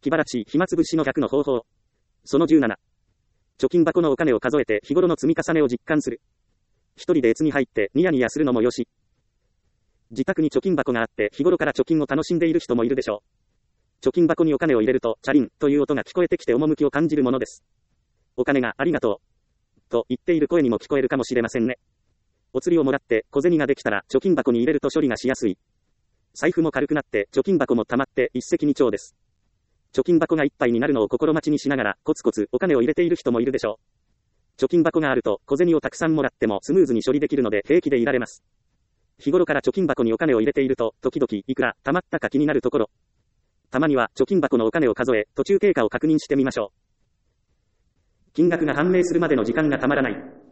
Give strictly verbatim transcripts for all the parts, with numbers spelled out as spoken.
気晴らしい暇つぶしのひゃくの方法。そのじゅうなな。貯金箱のお金を数えて日頃の積み重ねを実感する。一人で悦に入ってニヤニヤするのもよし。自宅に貯金箱があって日頃から貯金を楽しんでいる人もいるでしょう。貯金箱にお金を入れるとチャリンという音が聞こえてきて趣を感じるものです。お金がありがとうと言っている声にも聞こえるかもしれませんね。お釣りをもらって小銭ができたら貯金箱に入れると処理がしやすい。財布も軽くなって貯金箱も溜まって一石二鳥です。貯金箱がいっぱいになるのを心待ちにしながらコツコツお金を入れている人もいるでしょう。貯金箱があると小銭をたくさんもらってもスムーズに処理できるので平気でいられます。日頃から貯金箱にお金を入れていると時々いくら溜まったか気になるところ。たまには貯金箱のお金を数え途中経過を確認してみましょう。金額が判明するまでの時間がたまらない。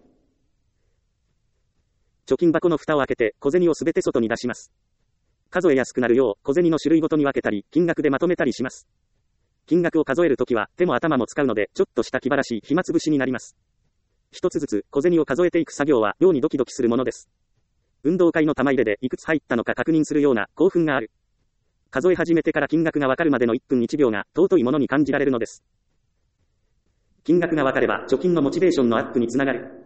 貯金箱の蓋を開けて小銭をすべて外に出します。数えやすくなるよう小銭の種類ごとに分けたり金額でまとめたりします。金額を数えるときは手も頭も使うのでちょっとした気晴らしい暇つぶしになります。一つずつ小銭を数えていく作業は妙にドキドキするものです。運動会の玉入れでいくつ入ったのか確認するような興奮がある。数え始めてから金額がわかるまでのいっぷんいちびょうが尊いものに感じられるのです。金額がわかれば貯金のモチベーションのアップにつながる。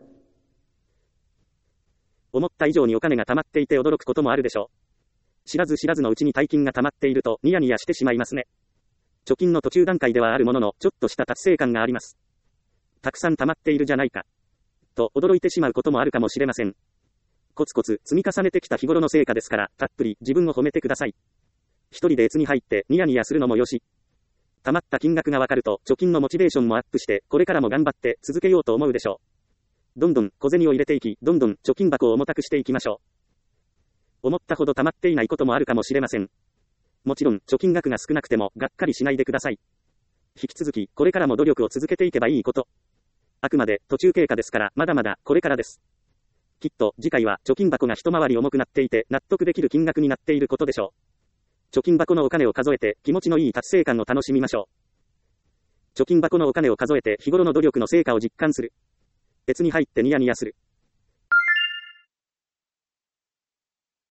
思った以上にお金が貯まっていて驚くこともあるでしょう。知らず知らずのうちに大金が貯まっているとニヤニヤしてしまいますね。貯金の途中段階ではあるもののちょっとした達成感があります。たくさん貯まっているじゃないかと驚いてしまうこともあるかもしれません。コツコツ積み重ねてきた日頃の成果ですからたっぷり自分を褒めてください。一人で悦に入ってニヤニヤするのもよし。貯まった金額がわかると貯金のモチベーションもアップしてこれからも頑張って続けようと思うでしょう。どんどん小銭を入れていきどんどん貯金箱を重たくしていきましょう。思ったほど貯まっていないこともあるかもしれません。もちろん貯金額が少なくてもがっかりしないでください。引き続きこれからも努力を続けていけばいいこと。あくまで途中経過ですからまだまだこれからです。きっと次回は貯金箱が一回り重くなっていて納得できる金額になっていることでしょう。貯金箱のお金を数えて気持ちのいい達成感を楽しみましょう。貯金箱のお金を数えて日頃の努力の成果を実感する。別に入ってニヤニヤする。